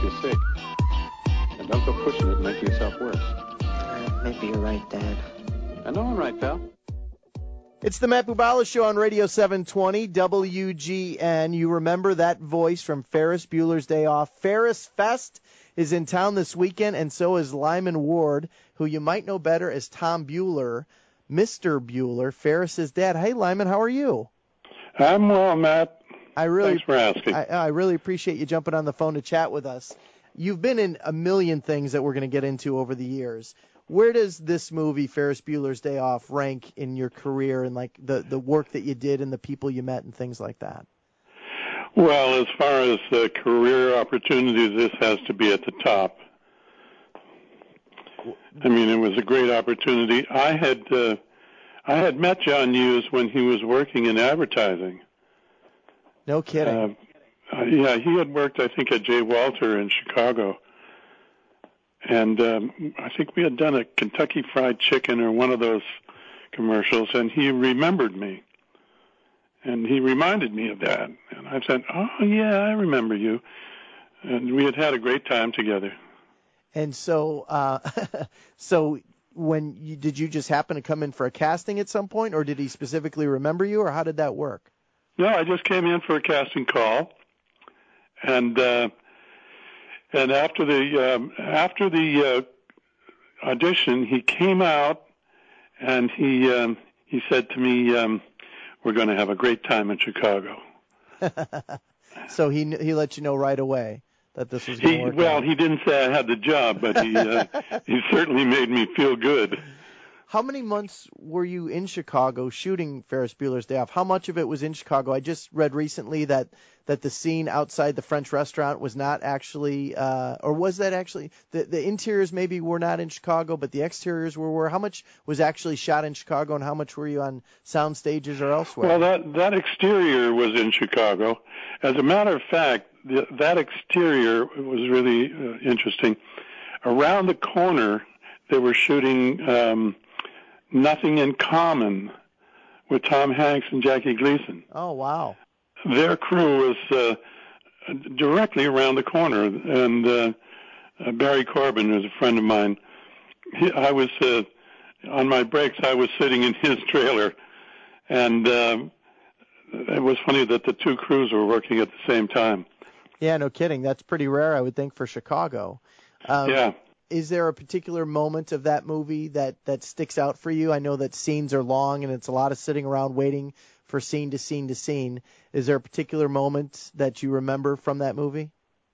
goodness sake. And don't go pushing it and making yourself worse. Maybe you're right, Dad. I know I'm right, pal. It's the Matt Bubala Show on Radio 720 WGN. You remember that voice from Ferris Bueller's Day Off. Ferris Fest is in town this weekend, and so is Lyman Ward, who you might know better as Tom Bueller, Mr. Bueller, Ferris's dad. Hey, Lyman, how are you? I'm well, Matt. Thanks for asking. I really appreciate you jumping on the phone to chat with us. You've been in a million things that we're going to get into over the years. Where does this movie, Ferris Bueller's Day Off, rank in your career and like the work that you did and the people you met and things like that? Well, as far as career opportunities, this has to be at the top. I mean, it was a great opportunity. I had met John Hughes when he was working in advertising. No kidding. Yeah, he had worked, I think, at J. Walter in Chicago. And I think we had done a Kentucky Fried Chicken or one of those commercials, and he remembered me. And he reminded me of that. And I said, oh, yeah, I remember you. And we had a great time together. And so did you just happen to come in for a casting at some point, or did he specifically remember you, or how did that work? No, I just came in for a casting call. And after the audition, he came out and he said to me, "We're going to have a great time in Chicago." So he let you know right away that this was going to work. Well, he didn't say I had the job, but he certainly made me feel good. How many months were you in Chicago shooting Ferris Bueller's Day Off? How much of it was in Chicago? I just read recently that the scene outside the French restaurant was not actually, or was that actually, the interiors maybe were not in Chicago, but the exteriors were. How much was actually shot in Chicago, and how much were you on sound stages or elsewhere? Well, that exterior was in Chicago. As a matter of fact, that exterior was really interesting. Around the corner, they were shooting Nothing in Common with Tom Hanks and Jackie Gleason. Oh, wow. Their crew was directly around the corner, and Barry Corbin was a friend of mine. I was on my breaks, I was sitting in his trailer, and it was funny that the two crews were working at the same time. Yeah, no kidding. That's pretty rare, I would think, for Chicago. Yeah. Is there a particular moment of that movie that sticks out for you? I know that scenes are long and it's a lot of sitting around waiting for scene to scene to scene. Is there a particular moment that you remember from that movie?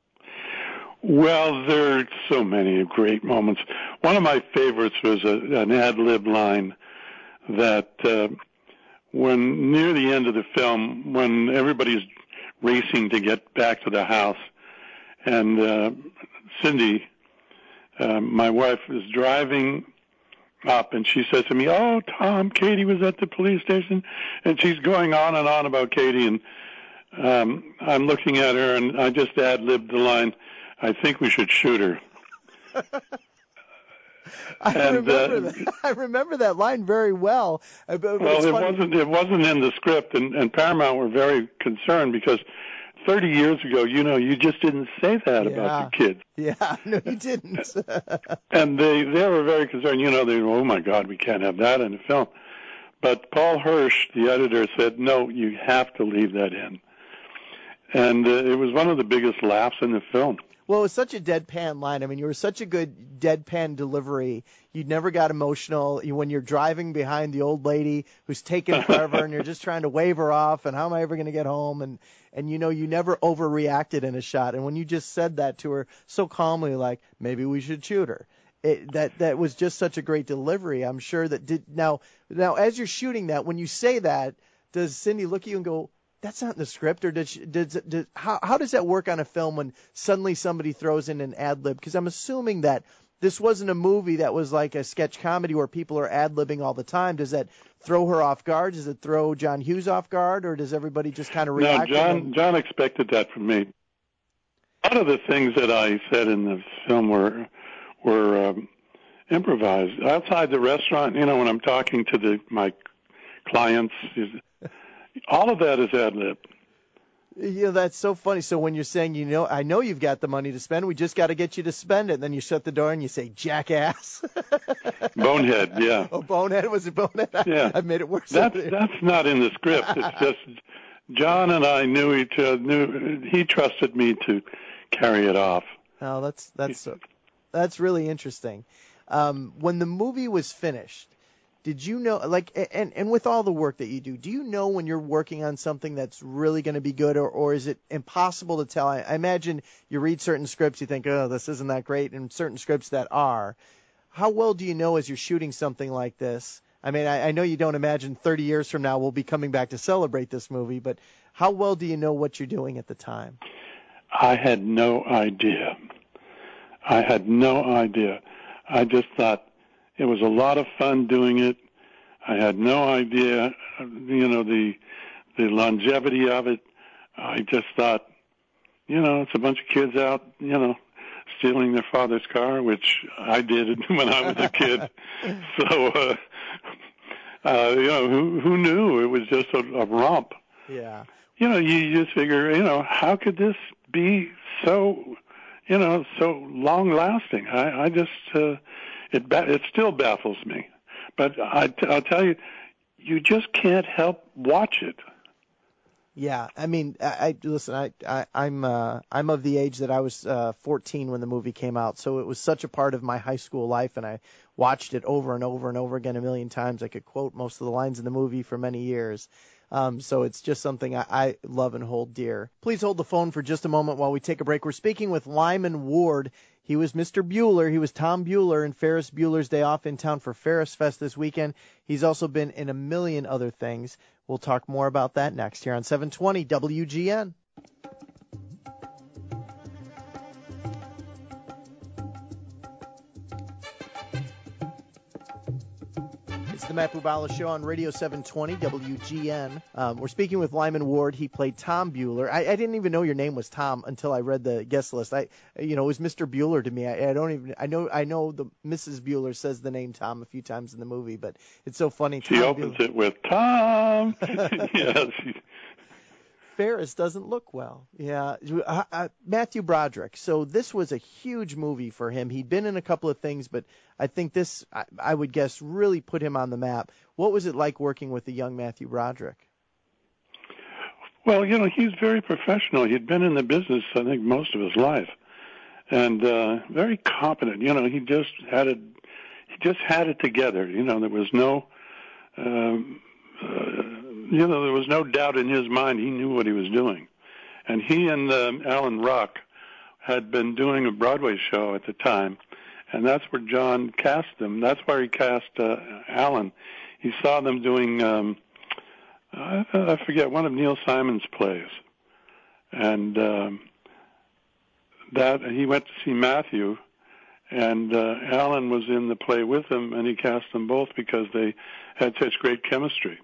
Well, there are so many great moments. One of my favorites was an ad-lib line that when near the end of the film, when everybody's racing to get back to the house, and Cindy, my wife, is driving up, and she says to me, "Oh, Tom, Katie was at the police station," and she's going on and on about Katie, and I'm looking at her, and I just ad-libbed the line, "I think we should shoot her." I remember that line very well. It wasn't in the script, and Paramount were very concerned because 30 years ago, you just didn't say that about the kids. Yeah, no, you didn't. And they were very concerned. They were, oh, my God, we can't have that in the film. But Paul Hirsch, the editor, said, no, you have to leave that in. And it was one of the biggest laughs in the film. Well, it was such a deadpan line. I mean, you were such a good deadpan delivery. You never got emotional. When you're driving behind the old lady who's taking forever and you're just trying to wave her off and how am I ever going to get home? And you never overreacted in a shot. And when you just said that to her so calmly, like, maybe we should shoot her, that was just such a great delivery. I'm sure that now as you're shooting that, when you say that, does Cindy look at you and go, that's not in the script, or how does that work on a film when suddenly somebody throws in an ad-lib? Because I'm assuming that this wasn't a movie that was like a sketch comedy where people are ad-libbing all the time. Does that throw her off guard? Does it throw John Hughes off guard, or does everybody just kind of react? No, John expected that from me. A lot of the things that I said in the film were improvised. Outside the restaurant, when I'm talking to my clients, all of that is ad-lib. That's so funny. So when you're saying, I know you've got the money to spend, we just got to get you to spend it. And then you shut the door and you say, jackass. Bonehead, yeah. Oh, bonehead? Was it bonehead? Yeah. I made it worse. That's not in the script. It's just John and I knew each other. He trusted me to carry it off. Oh, that's really interesting. When the movie was finished, did you know, and with all the work that you do you know when you're working on something that's really going to be good, or is it impossible to tell? I imagine you read certain scripts, you think, oh, this isn't that great, and certain scripts that are. How well do you know as you're shooting something like this? I mean, I know you don't imagine 30 years from now we'll be coming back to celebrate this movie, but how well do you know what you're doing at the time? I had no idea. I just thought it was a lot of fun doing it. I had no idea, the longevity of it. I just thought, it's a bunch of kids out, stealing their father's car, which I did when I was a kid. So, who knew? It was just a romp. Yeah. You just figure, how could this be so, so long lasting? I just, it still baffles me. But I'll tell you, you just can't help watch it. Yeah, I mean, listen. I'm of the age that I was 14 when the movie came out, so it was such a part of my high school life, and I watched it over and over and over again a million times. I could quote most of the lines in the movie for many years. So it's just something I love and hold dear. Please hold the phone for just a moment while we take a break. We're speaking with Lyman Ward. He was Mr. Bueller. He was Tom Bueller in Ferris Bueller's Day Off, in town for Ferris Fest this weekend. He's also been in a million other things. We'll talk more about that next here on 720 WGN. It's the Matt Bubala Show on Radio 720 WGN. We're speaking with Lyman Ward. He played Tom Bueller. I didn't even know your name was Tom until I read the guest list. It was Mr. Bueller to me. I know the Mrs. Bueller says the name Tom a few times in the movie, but it's so funny. She opens it with Tom. Yes. Ferris doesn't look well. Yeah. Matthew Broderick. So this was a huge movie for him. He'd been in a couple of things, but I think this, I would guess, really put him on the map. What was it like working with the young Matthew Broderick? Well, he's very professional. He'd been in the business, I think, most of his life, and very competent. He just had it together. There was no there was no doubt in his mind. He knew what he was doing. And he and Alan Ruck had been doing a Broadway show at the time, and that's where John cast them. That's where he cast Alan. He saw them doing, I forget, one of Neil Simon's plays. And that he went to see Matthew, and Alan was in the play with him, and he cast them both because they had such great chemistry.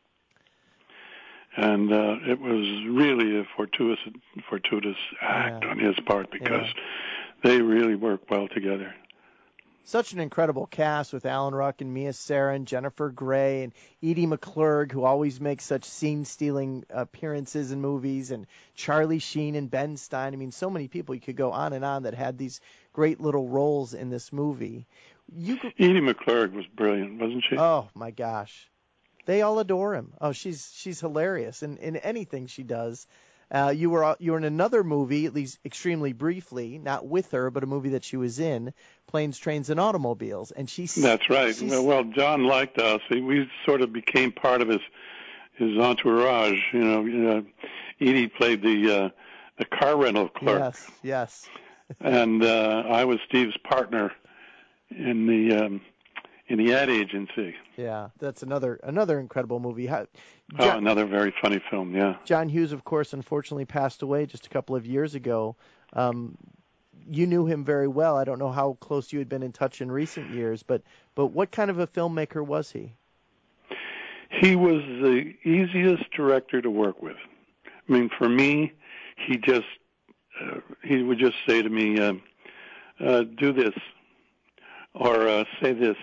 And it was really a fortuitous act on his part because they really worked well together. Such an incredible cast with Alan Ruck and Mia Sara and Jennifer Grey and Edie McClurg, who always makes such scene-stealing appearances in movies, and Charlie Sheen and Ben Stein. I mean, so many people. You could go on and on that had these great little roles in this movie. Edie McClurg was brilliant, wasn't she? Oh, my gosh. They all adore him. Oh, she's hilarious in anything she does. You were in another movie, at least extremely briefly, not with her, but a movie that she was in, Planes, Trains, and Automobiles. And That's right. Well, John liked us. We sort of became part of his entourage. Edie played the car rental clerk. Yes. And I was Steve's partner in the ad agency. Yeah, that's another incredible movie. Another very funny film, yeah. John Hughes, of course, unfortunately passed away just a couple of years ago. You knew him very well. I don't know how close you had been in touch in recent years, but what kind of a filmmaker was he? He was the easiest director to work with. I mean, for me, he would just say to me, do this, or say this.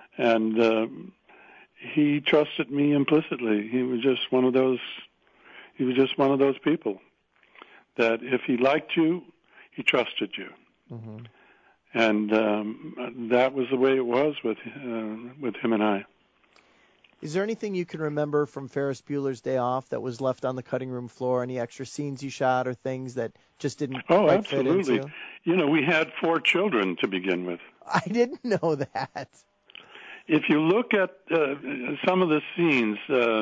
And he trusted me implicitly. He was just one of those, He was just one of those people that if he liked you, he trusted you. Mm-hmm. And that was the way it was with him and I. Is there anything you can remember from Ferris Bueller's Day Off that was left on the cutting room floor? Any extra scenes you shot or things that just didn't quite fit into? You know, we had 4 children to begin with. I didn't know that. If you look at some of the scenes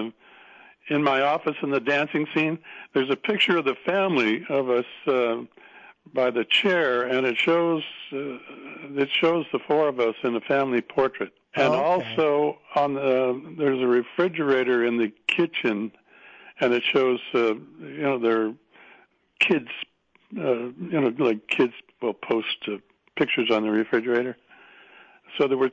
in my office in the dancing scene, there's a picture of the family of us by the chair, and it shows the 4 of us in a family portrait. And also there's a refrigerator in the kitchen, and it shows their kids, like kids will post pictures on the refrigerator. So there were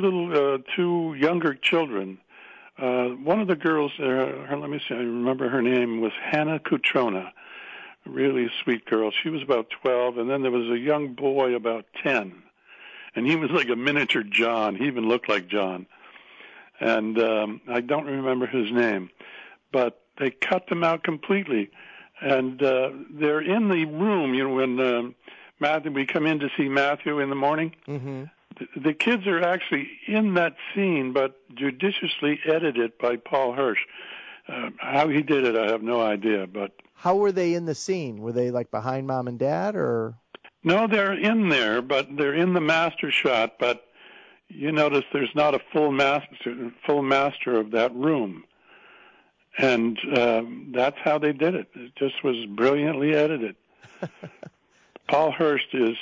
2 younger children. One of the girls, let me see, I remember her name was Hannah Cutrona, a really sweet girl. She was about 12, and then there was a young boy about 10. And he was like a miniature John. He even looked like John. And I don't remember his name. But they cut them out completely. And they're in the room, when we come in to see Matthew in the morning. Mm-hmm. The kids are actually in that scene, but judiciously edited by Paul Hirsch. How he did it, I have no idea. But how were they in the scene? Were they like behind Mom and Dad, or? No, they're in there, but they're in the master shot. But you notice there's not a full master of that room, and that's how they did it. It just was brilliantly edited. Paul Hirsch is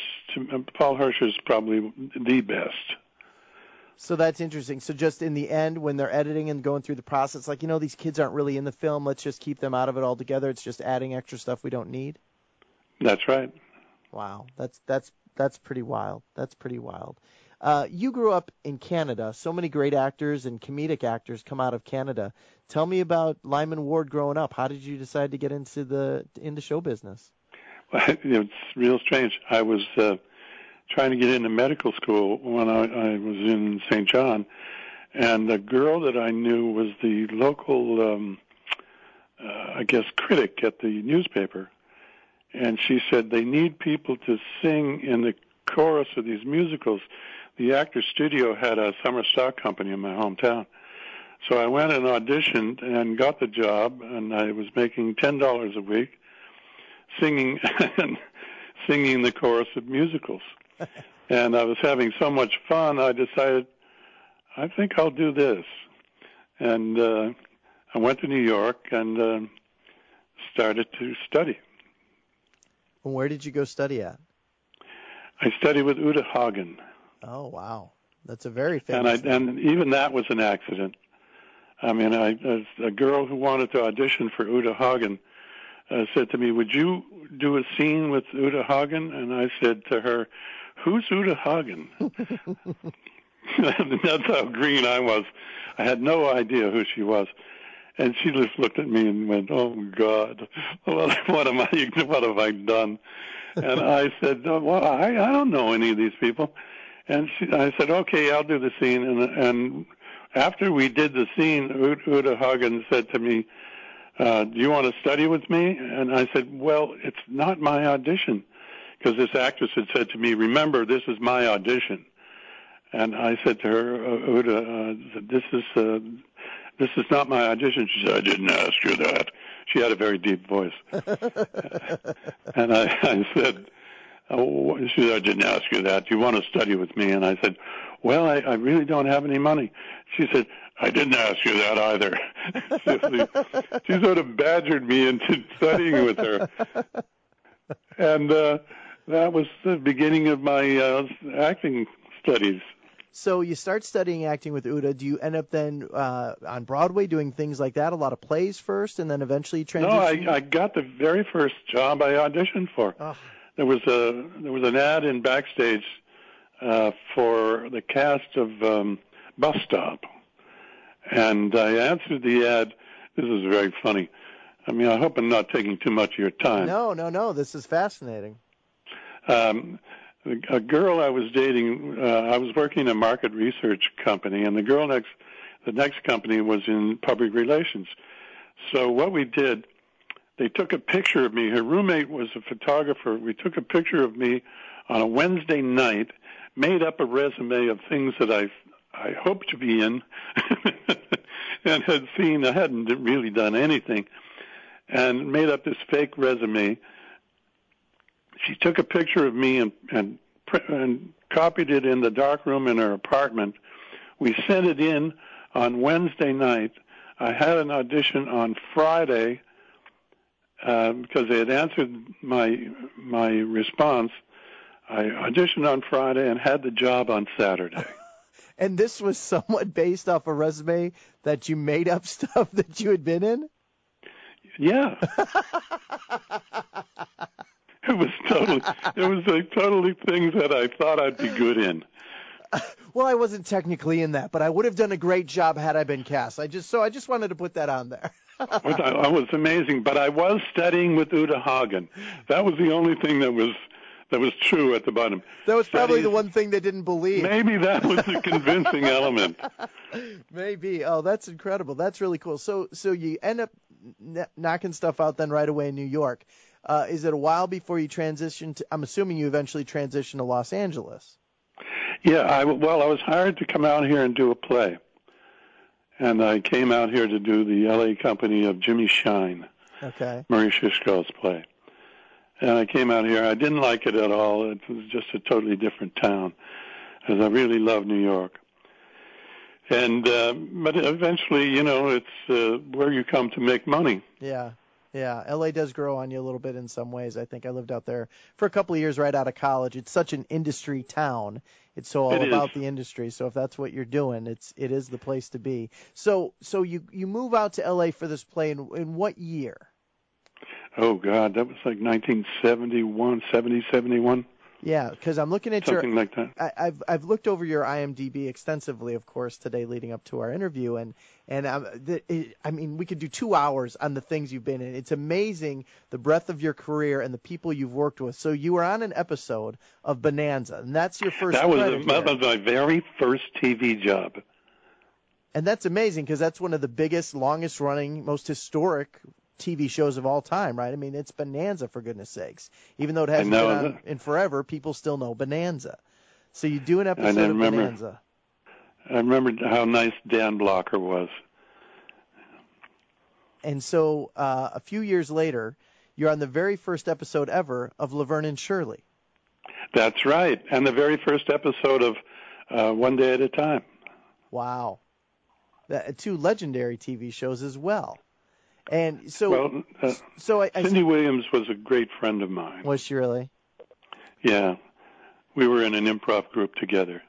probably the best. So that's interesting. So just in the end, when they're editing and going through the process, like, these kids aren't really in the film. Let's just keep them out of it altogether. It's just adding extra stuff we don't need. That's right. Wow, that's pretty wild. That's pretty wild. You grew up in Canada. So many great actors and comedic actors come out of Canada. Tell me about Lyman Ward growing up. How did you decide to get into show business? Well, it's real strange. I was trying to get into medical school when I was in St. John, and the girl that I knew was the local, critic at the newspaper. And she said, they need people to sing in the chorus of these musicals. The Actors Studio had a summer stock company in my hometown. So I went and auditioned and got the job, and I was making $10 a week singing the chorus of musicals. And I was having so much fun, I decided, I think I'll do this. And I went to New York and started to study. And where did you go study at? I studied with Uta Hagen. Oh, wow. That's a very famous and even that was an accident. I mean, a girl who wanted to audition for Uta Hagen said to me, would you do a scene with Uta Hagen? And I said to her, who's Uta Hagen? That's how green I was. I had no idea who she was. And she just looked at me and went, oh, God, what have I done? And I said, well, I don't know any of these people. And I said, okay, I'll do the scene. And after we did the scene, Uta Hagen said to me, do you want to study with me? And I said, well, it's not my audition. Because this actress had said to me, remember, this is my audition. And I said to her, Uta, this is not my audition. She said, I didn't ask you that. She had a very deep voice. And I said, she said, I didn't ask you that. Do you want to study with me? And I said, well, I really don't have any money. She said, I didn't ask you that either. She sort of badgered me into studying with her. And that was the beginning of my acting studies. So you start studying acting with Uta. Do you end up then on Broadway doing things like that, a lot of plays first, and then eventually transition? No, I got the very first job I auditioned for. Oh. There was an ad in Backstage for the cast of Bus Stop, and I answered the ad. This is very funny. I mean, I hope I'm not taking too much of your time. No. This is fascinating. A girl I was dating, I was working in a market research company, and the next company was in public relations. So what we did, they took a picture of me. Her roommate was a photographer. We took a picture of me on a Wednesday night, made up a resume of things that I hoped to be in, and had seen. I hadn't really done anything, and made up this fake resume. She took a picture of me and copied it in the dark room in her apartment. We sent it in on Wednesday night. I had an audition on Friday because they had answered my response. I auditioned on Friday and had the job on Saturday. And this was somewhat based off a resume that you made up stuff that you had been in? Yeah. It was like totally things that I thought I'd be good in. Well, I wasn't technically in that, but I would have done a great job had I been cast. I just wanted to put that on there. I was amazing, but I was studying with Uta Hagen. That was the only thing that was true at the bottom. That was probably the one thing they didn't believe. Maybe that was the convincing element. Maybe. Oh, that's incredible. That's really cool. So you end up knocking stuff out then right away in New York. Is it a while before you transition to? I'm assuming you eventually transitioned to Los Angeles. Yeah. I was hired to come out here and do a play, and I came out here to do the L.A. company of Jimmy Shine. Okay. Murray Shishko's play. And I came out here. I didn't like it at all. It was just a totally different town, as I really love New York. And but eventually, it's where you come to make money. Yeah. L.A. does grow on you a little bit in some ways. I think I lived out there for a couple of years right out of college. It's such an industry town. It's all about the industry. So if that's what you're doing, it is the place to be. So you move out to L.A. for this play in what year? Oh, God, that was like 1971, 71. Yeah, because I'm looking at something like that. I've looked over your IMDb extensively, of course, today leading up to our interview, and I mean, we could do 2 hours on the things you've been in. It's amazing the breadth of your career and the people you've worked with. So you were on an episode of Bonanza, and that's your first. That was my very first TV job. And that's amazing because that's one of the biggest, longest-running, most historic TV shows of all time, right? I mean, it's Bonanza, for goodness sakes. Even though it hasn't been on in forever, people still know Bonanza. So you do an episode of Bonanza. I remember how nice Dan Blocker was. And so a few years later, you're on the very first episode ever of Laverne and Shirley. That's right. And the very first episode of One Day at a Time. Wow. 2 legendary TV shows as well. And so, Cindy Williams was a great friend of mine. Was she really? Yeah, we were in an improv group together.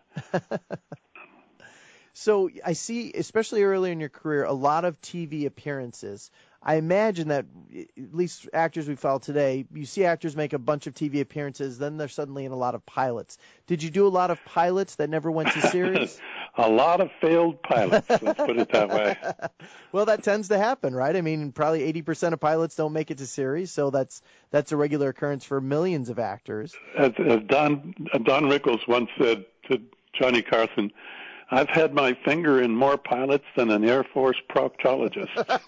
So I see, especially early in your career, a lot of TV appearances. I imagine that, at least actors we follow today, you see actors make a bunch of TV appearances, then they're suddenly in a lot of pilots. Did you do a lot of pilots that never went to series? A lot of failed pilots, let's put it that way. Well, that tends to happen, right? I mean, probably 80% of pilots don't make it to series, so that's a regular occurrence for millions of actors. As Don Rickles once said to Johnny Carson, I've had my finger in more pilots than an Air Force proctologist.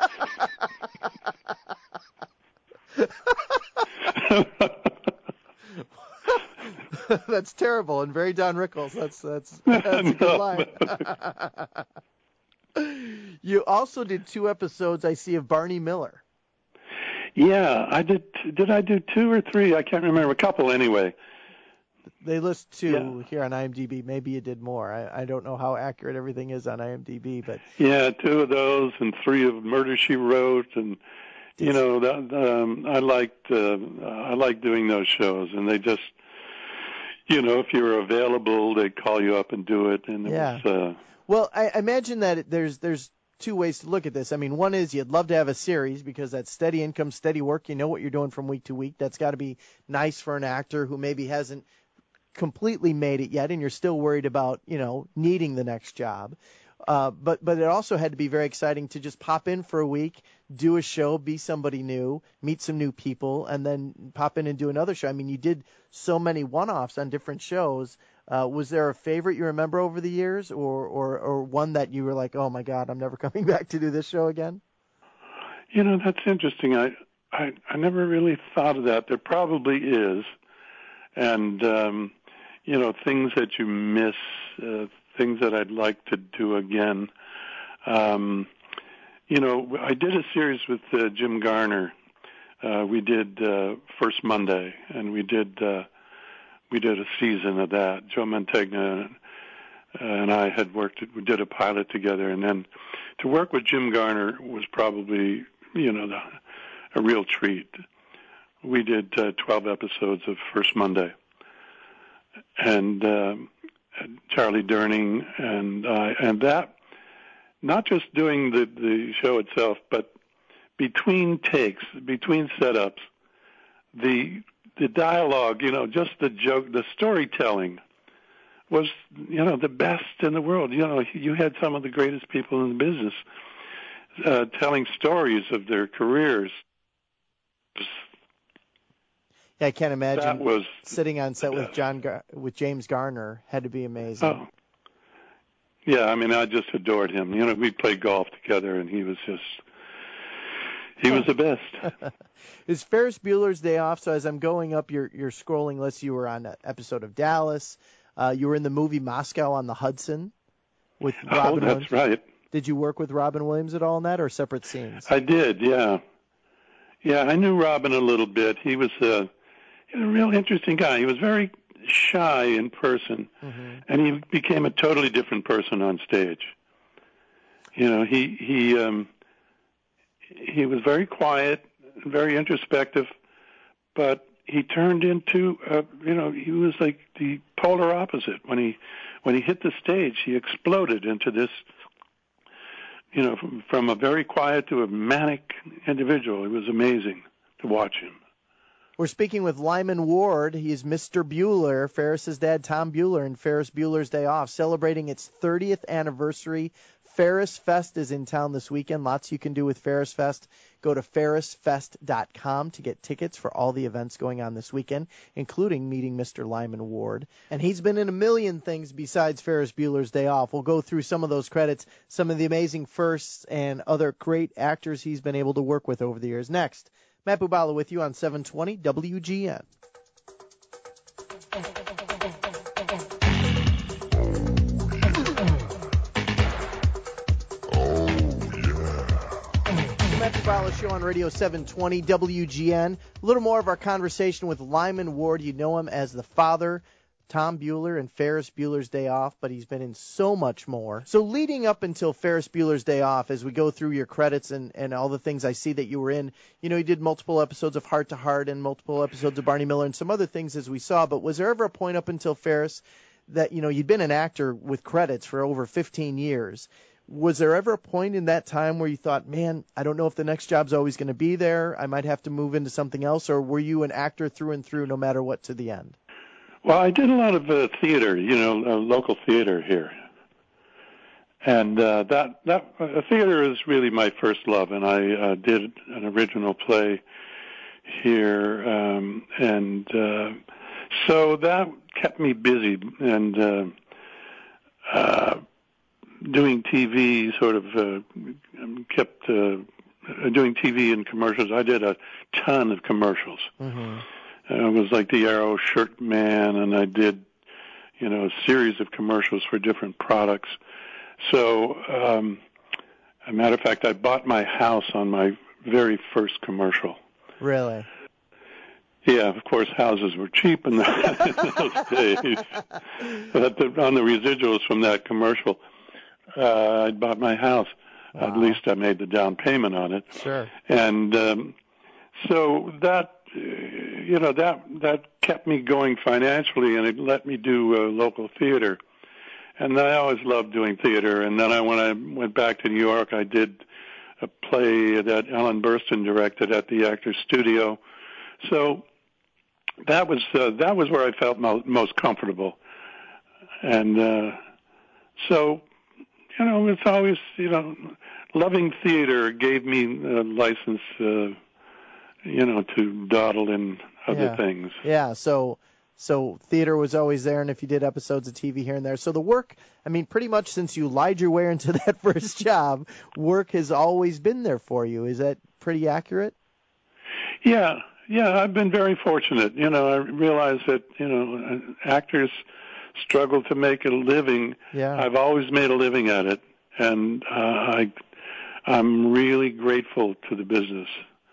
That's terrible and very Don Rickles. That's a good line. You also did 2 episodes, I see, of Barney Miller. Yeah, I did. Did I do 2 or 3? I can't remember. A couple anyway. They list 2 here on IMDb. Maybe you did more. I don't know how accurate everything is on IMDb, but yeah, 2 of those and 3 of Murder, She Wrote, and I liked doing those shows, and they just, if you were available, they'd call you up and do it, and it was. Well, I imagine that there's 2 ways to look at this. I mean, one is you'd love to have a series because that's steady income, steady work. You know what you're doing from week to week. That's got to be nice for an actor who maybe hasn't completely made it yet, and you're still worried about, needing the next job. But it also had to be very exciting to just pop in for a week, do a show, be somebody new, meet some new people, and then pop in and do another show. I mean, you did so many one-offs on different shows. Was there a favorite you remember over the years, or one that you were like, oh my God, I'm never coming back to do this show again? That's interesting. I never really thought of that. There probably is. And, things that you miss, things that I'd like to do again. I did a series with Jim Garner. We did First Monday, and we did a season of that. Joe Mantegna and I we did a pilot together, and then to work with Jim Garner was probably, a real treat. We did 12 episodes of First Monday, and Charlie Durning and that, not just doing the show itself, but between takes, between setups, the dialogue, just the joke, the storytelling was, the best in the world. You had some of the greatest people in the business telling stories of their careers. Yeah, I can't imagine that was, sitting on set with James Garner. Had to be amazing. Oh. Yeah, I just adored him. We played golf together, and he was the best. Is Ferris Bueller's Day Off, so as I'm going up your scrolling list, you were on an episode of Dallas. You were in the movie Moscow on the Hudson with Robin Williams. That's right. Did you work with Robin Williams at all in that, or separate scenes? I did, yeah. Yeah, I knew Robin a little bit. He was a real interesting guy. He was very shy in person, and he became a totally different person on stage. He was very quiet, very introspective, but he turned into, he was like the polar opposite. When he hit the stage, he exploded into this, from a very quiet to a manic individual. It was amazing to watch him. We're speaking with Lyman Ward. He's Mr. Bueller, Ferris's dad, Tom Bueller, in Ferris Bueller's Day Off, celebrating its 30th anniversary. Ferris Fest is in town this weekend. Lots you can do with Ferris Fest. Go to ferrisfest.com to get tickets for all the events going on this weekend, including meeting Mr. Lyman Ward. And he's been in a million things besides Ferris Bueller's Day Off. We'll go through some of those credits, some of the amazing firsts, and other great actors he's been able to work with over the years. Next, Matt Bubala with you on 720 WGN. Matt Bubala Show on Radio 720 WGN. A little more of our conversation with Lyman Ward. You know him as the father, Tom Bueller, and Ferris Bueller's Day Off, but he's been in so much more. So leading up until Ferris Bueller's Day Off, as we go through your credits and all the things I see that you were in, you did multiple episodes of Heart to Heart and multiple episodes of Barney Miller and some other things as we saw, but was there ever a point up until Ferris that, you'd been an actor with credits for over 15 years. Was there ever a point in that time where you thought, man, I don't know if the next job's always going to be there, I might have to move into something else, or were you an actor through and through no matter what to the end? Well, I did a lot of theater, local theater here. And theater is really my first love, and I did an original play here, so that kept me busy, and doing TV kept doing TV and commercials. I did a ton of commercials. Mm-hmm. I was like the Arrow shirt man, and I did, a series of commercials for different products. So, as a matter of fact, I bought my house on my very first commercial. Really? Yeah, of course, houses were cheap in those days. But on the residuals from that commercial, I bought my house. Wow. At least I made the down payment on it. Sure. And so that, that kept me going financially, and it let me do local theater. And I always loved doing theater. And then when I went back to New York, I did a play that Ellen Burstyn directed at the Actors Studio. So that was where I felt most comfortable. And so, it's always, loving theater gave me a license, to dawdle in other things. Yeah, so theater was always there, and if you did episodes of TV here and there. So the work, pretty much since you lied your way into that first job, work has always been there for you. Is that pretty accurate? Yeah, I've been very fortunate. I realize that, actors struggle to make a living. Yeah. I've always made a living at it, and I'm really grateful to the business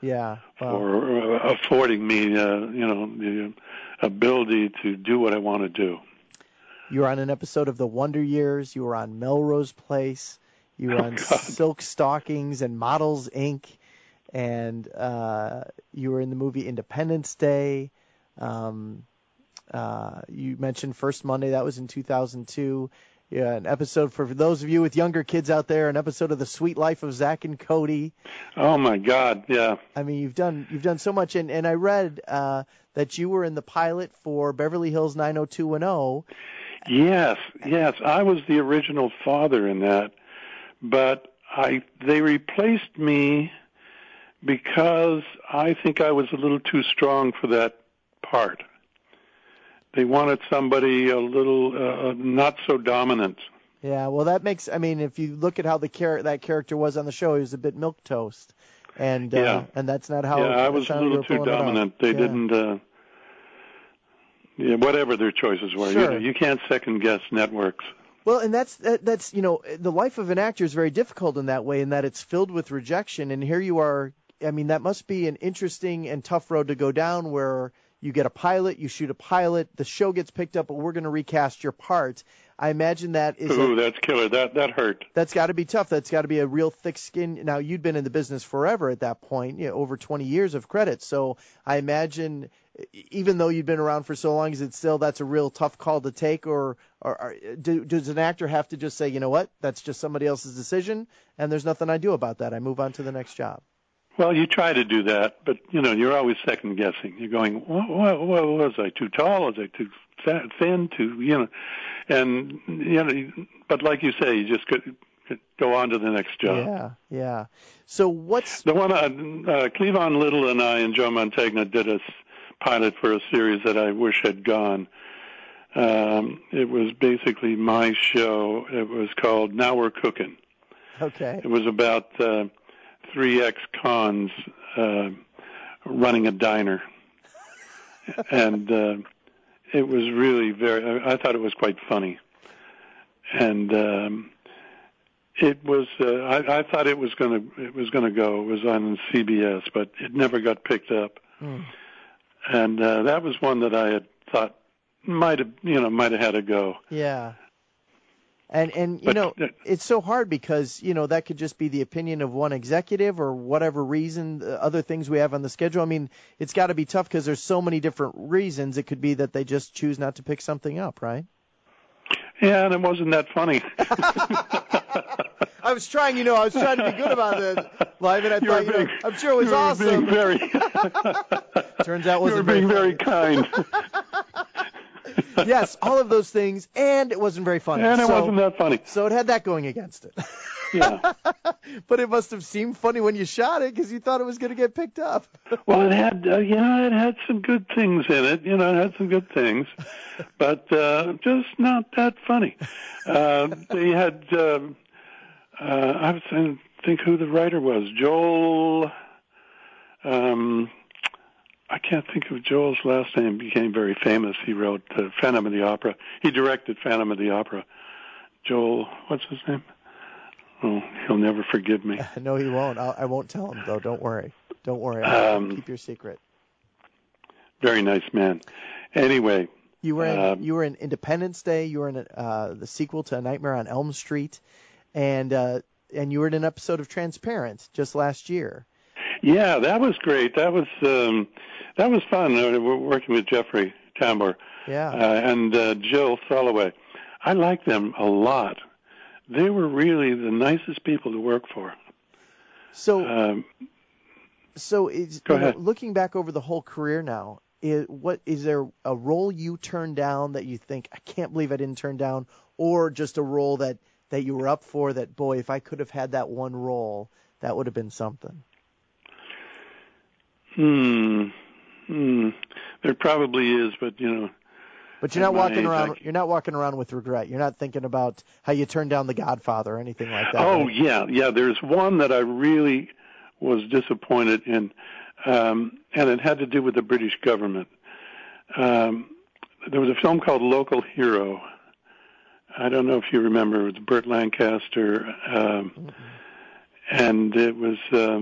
for affording me, the ability to do what I want to do. You were on an episode of The Wonder Years. You were on Melrose Place. You were on Silk Stockings and Models, Inc., and you were in the movie Independence Day. You mentioned First Monday. That was in 2002. Yeah, an episode for those of you with younger kids out there, an episode of The Sweet Life of Zack and Cody. Oh, my God, yeah. I mean, you've done so much. And I read that you were in the pilot for Beverly Hills 90210. Yes. I was the original father in that. But they replaced me because I think I was a little too strong for that part. They wanted somebody a little not so dominant. Yeah, well, that makes. I mean, if you look at how that character was on the show, he was a bit milquetoast, and that's not how. Yeah, I was a little too dominant. They didn't. Whatever their choices were, sure. You can't second guess networks. Well, and that's the life of an actor is very difficult in that way, in that it's filled with rejection. And here you are. I mean, that must be an interesting and tough road to go down, where you get a pilot, you shoot a pilot, the show gets picked up, but we're going to recast your part. I imagine that is. Ooh, that's killer. That hurt. That's got to be tough. That's got to be a real thick skin. Now, you'd been in the business forever at that point, over 20 years of credit. So I imagine, even though you'd been around for so long, is it still that's a real tough call to take, or does an actor have to just say, you know what, that's just somebody else's decision, and there's nothing I do about that. I move on to the next job. Well, you try to do that, but, you're always second guessing. You're going, what was I too tall? Was I too thin? But like you say, you just could go on to the next job. Yeah. So what's... The one, Cleavon Little and I and Joe Mantegna did a pilot for a series that I wish had gone. It was basically my show. It was called Now We're Cooking. Okay. It was about... three ex-cons running a diner. And it was really I thought it was quite funny. And it was I thought it was going to go. It was on CBS, but it never got picked up. And that was one that I had thought might have had a go. Yeah. And it's so hard because, that could just be the opinion of one executive or whatever reason, other things we have on the schedule. I mean, it's got to be tough because there's so many different reasons. It could be that they just choose not to pick something up, right? Yeah, and it wasn't that funny. I was trying to be good about it live, and I thought, I'm sure it was awesome. Turns out it wasn't. You were being very kind. Yes, all of those things, and it wasn't very funny. And it wasn't that funny. So it had that going against it. Yeah. But it must have seemed funny when you shot it because you thought it was going to get picked up. Well, it had, it had some good things in it. It had some good things, but just not that funny. They had, I was trying to think who the writer was. Joel. I can't think of Joel's last name. Became very famous. He wrote Phantom of the Opera. He directed Phantom of the Opera. Joel, what's his name? Oh, he'll never forgive me. No, he won't. I won't tell him, though. Don't worry. I'll keep your secret. Very nice man. Anyway. You were in Independence Day. You were in the sequel to A Nightmare on Elm Street. And you were in an episode of Transparent just last year. Yeah, that was great. That was fun. We're working with Jeffrey Tambor and Jill Soloway. I liked them a lot. They were really the nicest people to work for. So go ahead. Looking back over the whole career now, is there a role you turned down that you think, I can't believe I didn't turn down, or just a role that you were up for that, boy, if I could have had that one role, that would have been something? There probably is, but But you're not walking around. You're not walking around with regret. You're not thinking about how you turned down The Godfather or anything like that. Oh, right? yeah. There's one that I really was disappointed in. and it had to do with the British government. There was a film called Local Hero. I don't know if you remember. It was Burt Lancaster, and it was.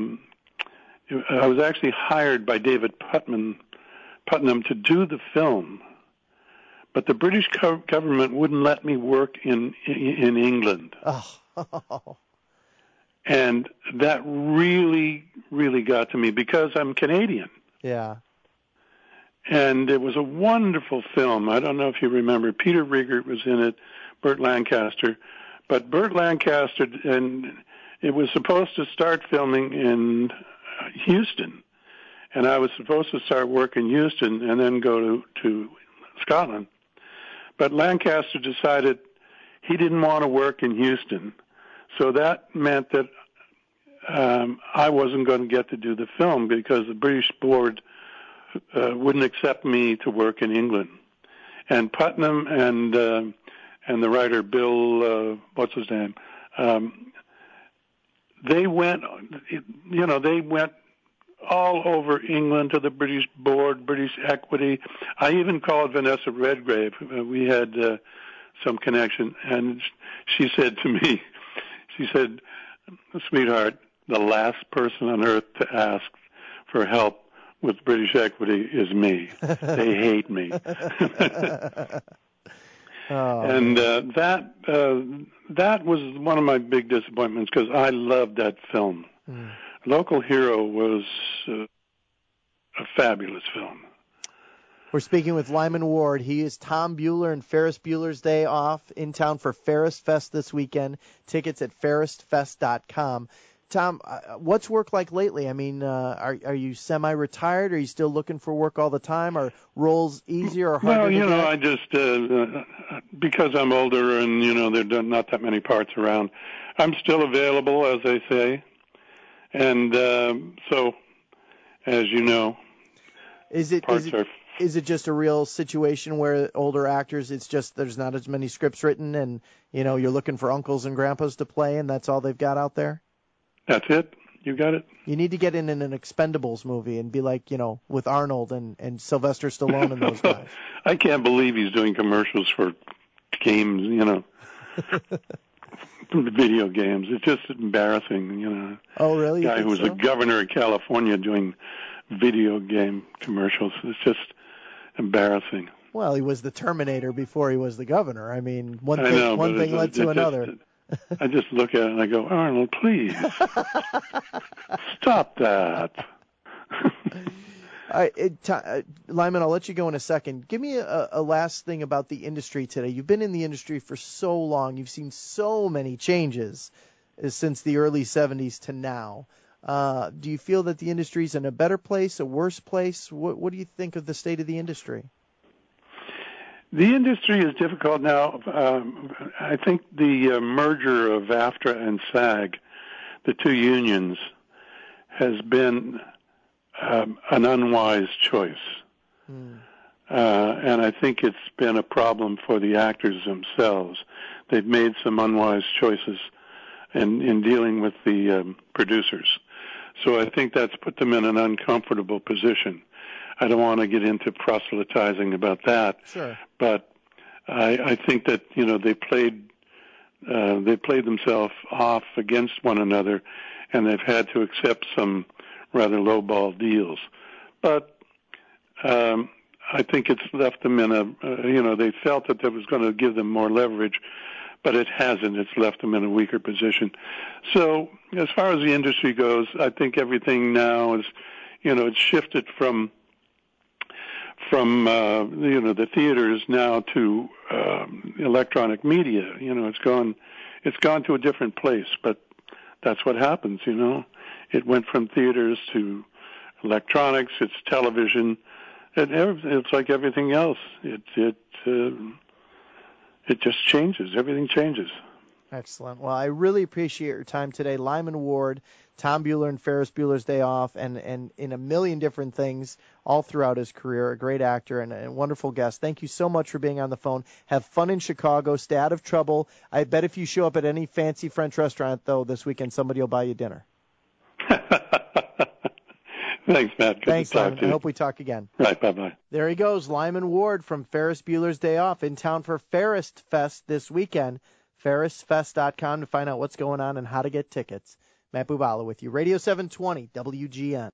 I was actually hired by David Putnam to do the film, but the British government wouldn't let me work in England. Oh. And that really, really got to me because I'm Canadian. Yeah. And it was a wonderful film. I don't know if you remember. Peter Riegert was in it, Burt Lancaster. But Burt Lancaster, and it was supposed to start filming in Houston. And I was supposed to start work in Houston and then go to Scotland. But Lancaster decided he didn't want to work in Houston. So that meant that I wasn't going to get to do the film because the British board wouldn't accept me to work in England. And Putnam and the writer Bill, what's his name? They went all over England to the British board, British Equity. I even called Vanessa Redgrave. We had some connection, and she said to me, she said, "Sweetheart, the last person on earth to ask for help with British Equity is me. They hate me." And that was one of my big disappointments because I loved that film. Local Hero was a fabulous film. We're speaking with Lyman Ward. He is Tom Bueller and Ferris Bueller's Day Off in town for Ferris Fest this weekend. Tickets at ferrisfest.com. Tom, what's work like lately? I mean, are you semi-retired? Are you still looking for work all the time? Are roles easier or harder? Well, I just, because I'm older and, there are not that many parts around, I'm still available, as they say. And so, as you know, Is it just a real situation where older actors, it's just there's not as many scripts written and, you're looking for uncles and grandpas to play and that's all they've got out there? That's it. You got it. You need to get in an Expendables movie and be like, with Arnold and Sylvester Stallone and those guys. I can't believe he's doing commercials for games, video games. It's just embarrassing, Oh, really? Guy who was a governor of California doing video game commercials. It's just embarrassing. Well, he was the Terminator before he was the governor. I mean, one thing led to another. I just look at it and I go, Arnold, please stop that. Lyman, I'll let you go in a second. Give me a last thing about the industry today. You've been in the industry for so long. You've seen so many changes since the early 70s to now. Do you feel that the industry's in a better place, a worse place? What do you think of the state of the industry? The industry is difficult now. I think the merger of AFTRA and SAG, the two unions, has been an unwise choice. And I think it's been a problem for the actors themselves. They've made some unwise choices in dealing with the producers. So I think that's put them in an uncomfortable position. I don't want to get into proselytizing about that. Sure. But I think that, they played themselves off against one another, and they've had to accept some rather lowball deals. But I think it's left them in they felt that that was going to give them more leverage, but it hasn't. It's left them in a weaker position. So as far as the industry goes, I think everything now is, it's shifted from the theaters now to electronic media. It's gone to a different place, but that's what happens. It went from theaters to electronics. It's television. It's like everything else. It just changes. Everything changes. Excellent. Well, I really appreciate your time today. Lyman Ward, Tom Bueller and Ferris Bueller's Day Off, and in a million different things all throughout his career. A great actor and a wonderful guest. Thank you so much for being on the phone. Have fun in Chicago. Stay out of trouble. I bet if you show up at any fancy French restaurant, though, this weekend, somebody will buy you dinner. Thanks, Matt. Good Thanks, to talk Lyman. to you. I hope we talk again. Right, bye-bye. There he goes, Lyman Ward from Ferris Bueller's Day Off, in town for Ferris Fest this weekend. FerrisFest.com to find out what's going on and how to get tickets. Matt Bubala with you. Radio 720, WGN.